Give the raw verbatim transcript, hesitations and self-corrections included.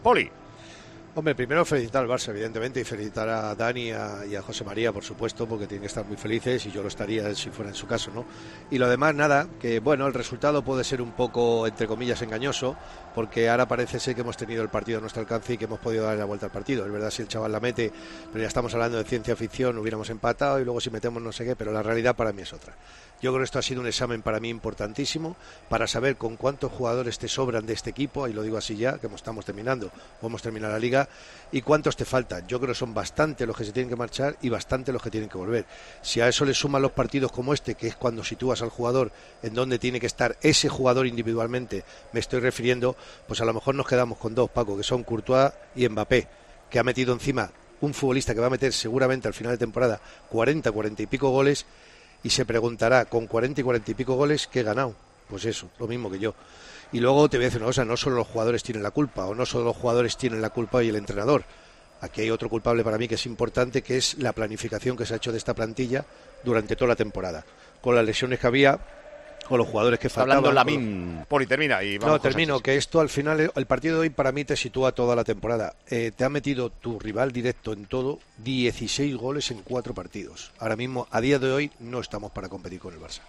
Poli. Hombre, primero felicitar al Barça, evidentemente, y felicitar a Dani a, y a José María, por supuesto, porque tienen que estar muy felices y yo lo estaría si fuera en su caso, ¿no? Y lo demás, nada, que bueno, el resultado puede ser un poco, entre comillas, engañoso, porque ahora parece ser que hemos tenido el partido a nuestro alcance y que hemos podido dar la vuelta al partido. Es verdad, si el chaval la mete, pero ya estamos hablando de ciencia ficción, hubiéramos empatado y luego si metemos no sé qué, pero la realidad para mí es otra. Yo creo que esto ha sido un examen para mí importantísimo, para saber con cuántos jugadores te sobran de este equipo, y lo digo así ya, que estamos terminando, o hemos terminado la liga, y cuántos te faltan. Yo creo que son bastante los que se tienen que marchar y bastante los que tienen que volver. Si a eso le suman los partidos como este, que es cuando sitúas al jugador en donde tiene que estar ese jugador individualmente, me estoy refiriendo, pues a lo mejor nos quedamos con dos, Paco, que son Courtois y Mbappé, que ha metido encima un futbolista que va a meter seguramente al final de temporada cuarenta, cuarenta y pico goles, y se preguntará, con cuarenta y cuarenta y pico goles, ¿qué he ganado? Pues eso, lo mismo que yo. Y luego te voy a decir una cosa, no solo los jugadores tienen la culpa, o no solo los jugadores tienen la culpa y el entrenador. Aquí hay otro culpable para mí que es importante, que es la planificación que se ha hecho de esta plantilla durante toda la temporada. Con las lesiones que había, con los jugadores que Está faltaban. hablando Lamin. Poli, termina y vamos. No, termino, que esto al final, el partido de hoy para mí te sitúa toda la temporada. Eh, te ha metido tu rival directo en todo dieciséis goles en cuatro partidos. Ahora mismo, a día de hoy, no estamos para competir con el Barça.